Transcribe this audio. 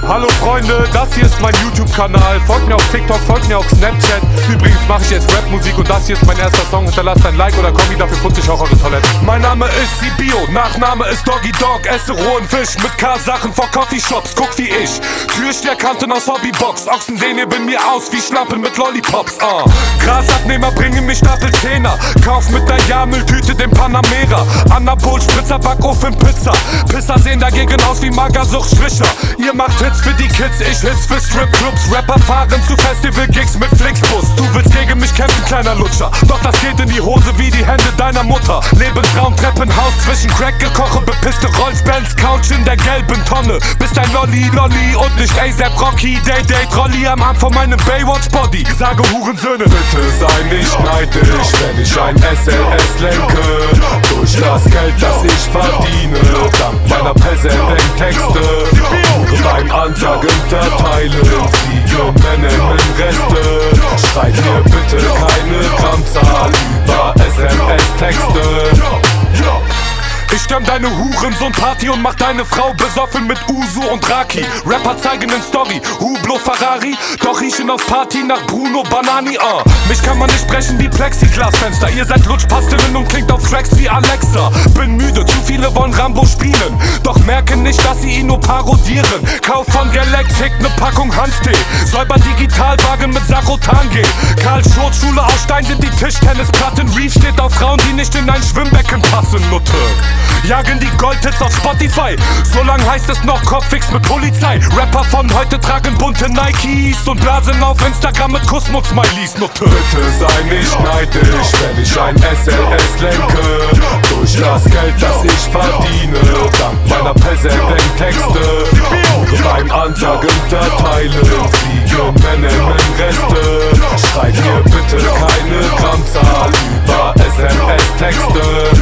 Hallo Freunde, das hier ist mein YouTube-Kanal. Folgt mir auf TikTok, folgt mir auf Snapchat. Übrigens mache ich jetzt Rap-Musik und das hier ist mein erster Song. Hinterlasst ein Like oder Kommi, dafür putze ich auch eure Toilette. Mein Name ist Sibio, Nachname ist Doggy Dog. Esse rohen Fisch mit K-Sachen vor Coffeeshops. Guck wie ich, Türsteherkanten aus Hobbybox. Ochsen sehen neben mir aus wie Schnappen mit Lollipops. Grasabnehmer bringen mich Stapel Zehner. Kauf mit der Jammeltüte den Panamera. Anabol, Spritzer, Backofen, Pizza. Pisser sehen dagegen aus wie Magersucht-Stricher. Ihr macht Hits für die Kids, ich Hits für Stripclubs. Rapper fahren zu Festival-Gigs mit Flixbus. Du willst gegen mich kämpfen, kleiner Lutscher. Doch das geht in die Hose wie die Hände deiner Mutter. Lebensraum, Treppenhaus, zwischen Crack-Gekoche, bepisste Rolf-Benz, Couch in der gelben Tonne. Bist ein Lolli und nicht A$AP Rocky. Day, Trolli am Arm von meinem Baywatch-Body. Sage Hurensöhne, bitte sei nicht neidisch, wenn ich ein SLS lenke. Durch das Geld, das ich verdiene, dank meiner Präsident-Texte. Beim Ansagen verteilen, fliegen Männer in Reste. Schreib mir bitte keine Grammzahl über SMS-Texte. Ich stürm deine Hurensohn-Party und mach deine Frau besoffen mit Uso und Raki. Rapper zeigen in Story, Hublot Ferrari, doch riechen auf Party nach Bruno Banani. Mich kann man nicht sprechen wie Plexiglasfenster. Ihr seid Lutschpastillen und klingt auf Tracks wie Alexa. Bin müde, zu viele wollen Rambo spielen, doch merken nicht, dass sie ihn nur parodieren. Kauf von Galactic ne Packung Hanftee, säuber Digitalwagen mit Sarotan-G. Karl Schurz, Schule aus Stein sind die Tischtennisplatten. Reef steht auf Frauen, die nicht in ein Schwimmbecken passen, Nutte. Jagen die Goldhits auf Spotify, solang heißt es noch Kopfix mit Polizei. Rapper von heute tragen bunte Nikes und blasen auf Instagram mit Kussmund-Smileys. Nutte, bitte sei nicht neidisch, wenn ich ein SLS lenke. Durch das Geld, das ich verdiene, dank meiner Präsident-Texte. Beim Ansagen verteilen, fliegen Männer in Reste. Schreib mir bitte keine Grammzahl über SMS-Texte.